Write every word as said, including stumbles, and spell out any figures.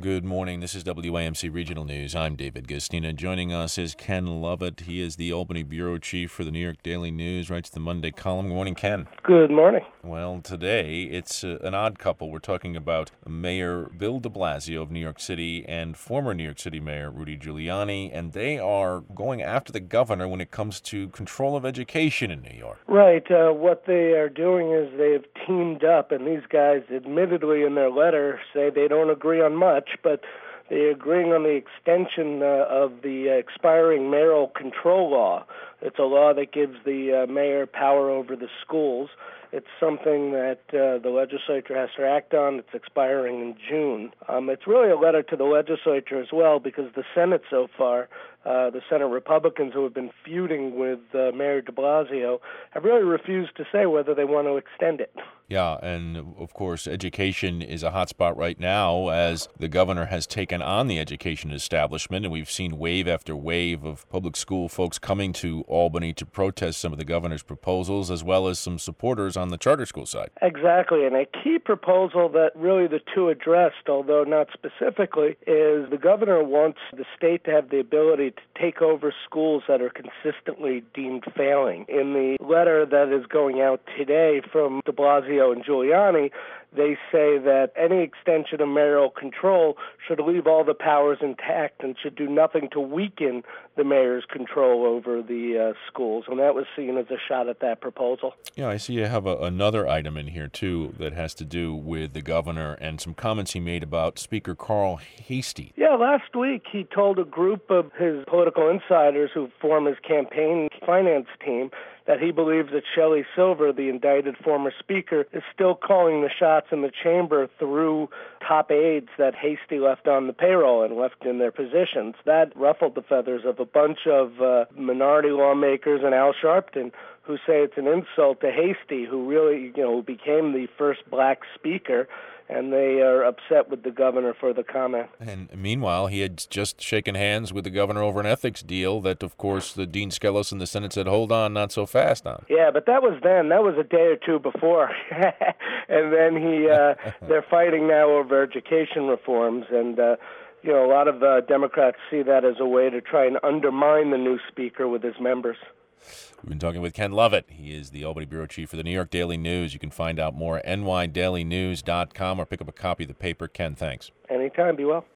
Good morning. This is W A M C Regional News. I'm David Gustina. Joining us is Ken Lovett. He is the Albany bureau chief for the New York Daily News, writes the Monday column. Good morning, Ken. Good morning. Well, today it's uh, an odd couple. We're talking about Mayor Bill de Blasio of New York City and former New York City Mayor Rudy Giuliani, and they are going after the governor when it comes to control of education in New York. Right. Uh, what they are doing is they've teamed up, and these guys admittedly in their letter say they don't agree on much, but they're agreeing on the extension uh, of the uh, expiring mayoral control law. It's a law that gives the uh, mayor power over the schools. It's something that uh, the legislature has to act on. It's expiring in June. Um, it's really a letter to the legislature as well, because the Senate so far, uh, the Senate Republicans who have been feuding with uh, Mayor de Blasio, have really refused to say whether they want to extend it. Yeah, and of course, education is a hot spot right now as the governor has taken on the education establishment, and we've seen wave after wave of public school folks coming to Albany to protest some of the governor's proposals, as well as some supporters on the charter school side. Exactly, and a key proposal that really the two addressed, although not specifically, is the governor wants the state to have the ability to take over schools that are consistently deemed failing. In the letter that is going out today from de Blasio and Giuliani, they say that any extension of mayoral control should leave all the powers intact and should do nothing to weaken the mayor's control over the uh, schools. And that was seen as a shot at that proposal. Yeah, I see you have a, another item in here, too, that has to do with the governor and some comments he made about Speaker Carl Heastie. Yeah, last week he told a group of his political insiders who form his campaign finance team that he believes that Shelley Silver, the indicted former speaker, is still calling the shots in the chamber through top aides that Heastie left on the payroll and left in their positions. That ruffled the feathers of a bunch of uh, minority lawmakers and Al Sharpton, who say it's an insult to Heastie, who really, you know, became the first black speaker, and they are upset with the governor for the comment. And meanwhile, he had just shaken hands with the governor over an ethics deal that, of course, the Dean Skelos in the Senate said, hold on, not so fast on. Yeah, but that was then. That was a day or two before. And then he, uh, they're fighting now over education reforms, and uh, you know, a lot of uh, Democrats see that as a way to try and undermine the new speaker with his members. We've been talking with Ken Lovett. He is the Albany bureau chief for the New York Daily News. You can find out more at N Y daily news dot com or pick up a copy of the paper. Ken, thanks. Anytime. Be well.